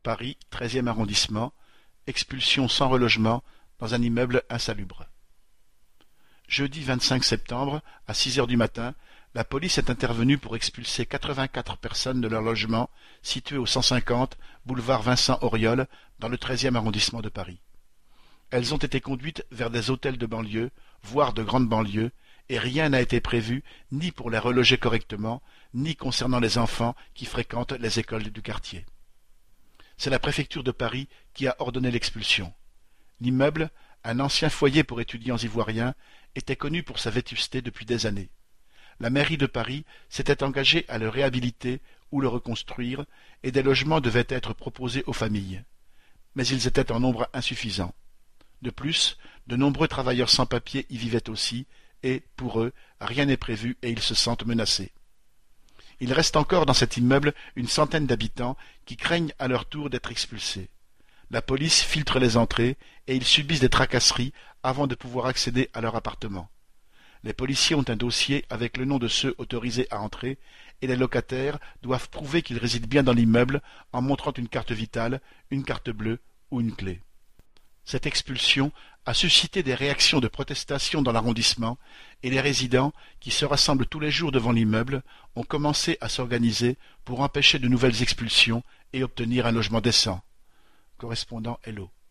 Paris, 13e arrondissement, expulsion sans relogement dans un immeuble insalubre. Jeudi 25 septembre, à 6 heures du matin, la police est intervenue pour expulser 84 personnes de leur logement situé au 150 boulevard Vincent-Auriol dans le 13e arrondissement de Paris. Elles ont été conduites vers des hôtels de banlieue, voire de grande banlieue, et rien n'a été prévu ni pour les reloger correctement, ni concernant les enfants qui fréquentent les écoles du quartier. C'est la préfecture de Paris qui a ordonné l'expulsion. L'immeuble, un ancien foyer pour étudiants ivoiriens, était connu pour sa vétusté depuis des années. La mairie de Paris s'était engagée à le réhabiliter ou le reconstruire, et des logements devaient être proposés aux familles. Mais ils étaient en nombre insuffisant. De plus, de nombreux travailleurs sans papier y vivaient aussi, et, pour eux, rien n'est prévu et ils se sentent menacés. Il reste encore dans cet immeuble une centaine d'habitants qui craignent à leur tour d'être expulsés. La police filtre les entrées et ils subissent des tracasseries avant de pouvoir accéder à leur appartement. Les policiers ont un dossier avec le nom de ceux autorisés à entrer et les locataires doivent prouver qu'ils résident bien dans l'immeuble en montrant une carte vitale, une carte bleue ou une clé. Cette expulsion a suscité des réactions de protestation dans l'arrondissement et les résidents, qui se rassemblent tous les jours devant l'immeuble, ont commencé à s'organiser pour empêcher de nouvelles expulsions et obtenir un logement décent. Correspondant Hello.